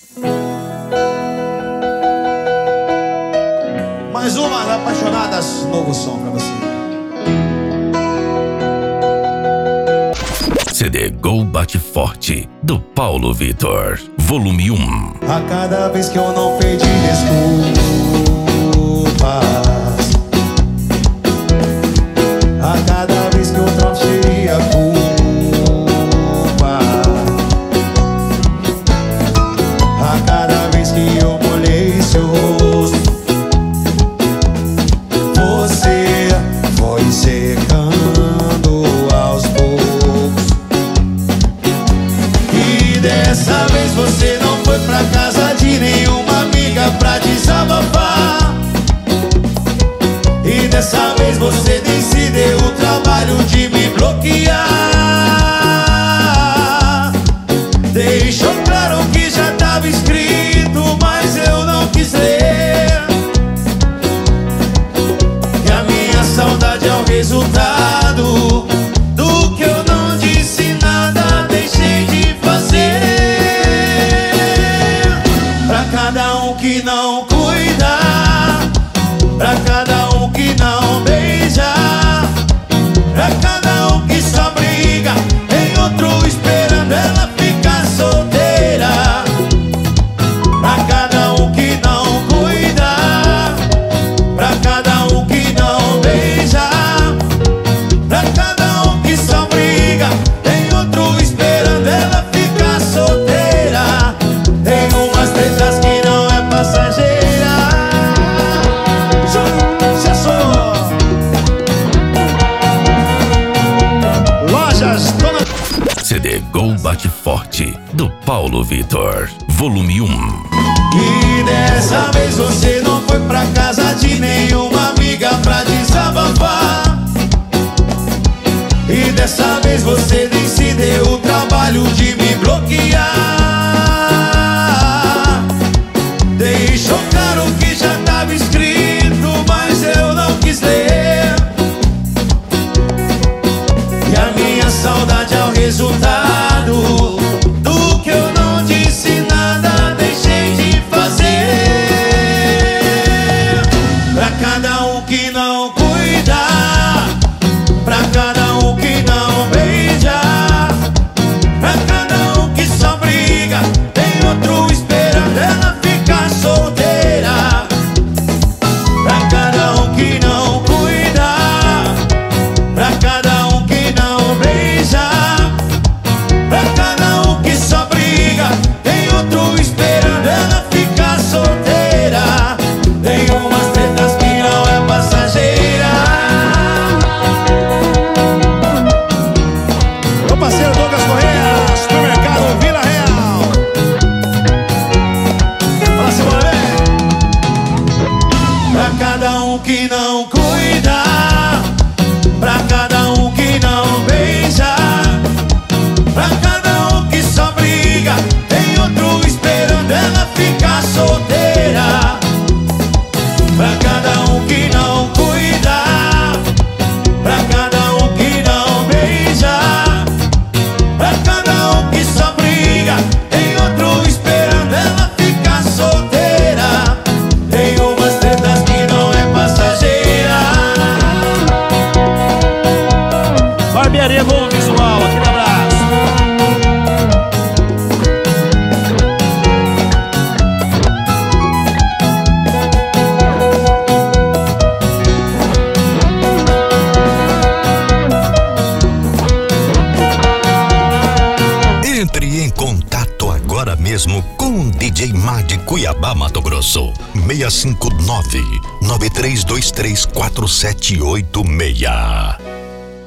Mais uma das Apaixonadas, novo som pra você. CD Gol Bate Forte, do Paulo Vitor, volume 1. A cada vez que eu não pedi desculpas, a cada vez que eu transferi a culpa, a cada vez que eu molhei seu rosto, você foi secando aos poucos. E dessa vez você não foi pra casa de nenhuma amiga pra desabafar. E dessa vez você nem se deu o trabalho de me bloquear. Deixou claro que já tava escrito, mas eu não quis ler, que a minha saudade é o resultado do que eu não disse nada, deixei de fazer. Pra cada um que não cuida, pra cada um que não beija, pra cada um que só briga, tem outro esperando ela ficar solteira. Pra cada um que não cuida, pra cada um que não beija, pra cada um que só briga, tem outro esperando ela ficar solteira. Tem umas tretas que não é passageira. Já sou Lojas Dona... CD Gol Bate Forte, do Paulo Vitor, volume 1. E dessa vez você não foi pra casa de nenhuma amiga pra desabafar. E dessa vez você nem se deu o trabalho de me bloquear. Deixou claro que já tava escrito, mas eu não quis ler, e a minha saudade é o resultado do que eu não disse nada, deixei de fazer. Pra cada um que não cuida, pra cada um que não beija, pra cada um que só briga, tem outro esperando ela ficar solteira. Pra cada um que não cuida, pra cada um que não beija, pra cada um que só briga, tem outro esperando ela ficar solteira. Tem umas tretas que não é passageira. Meu parceiro Douglas Correia, supermercado Vila Real. Fala assim, bora ver. Pra cada um que não cuida, pra cada um que não beija, pra cada um que só briga, tem outro esperando ela ficar solteira. Pra cada um que não cuida, pra cada um que não beija, pra cada um que só briga, tem outro esperando ela ficar solteira. Tem umas tretas que não é passageira. Barbearia Bom Visual, aquele abraço. Entre em contato agora mesmo com o DJ Mar de Cuiabá, Mato Grosso. 659-9323-4786.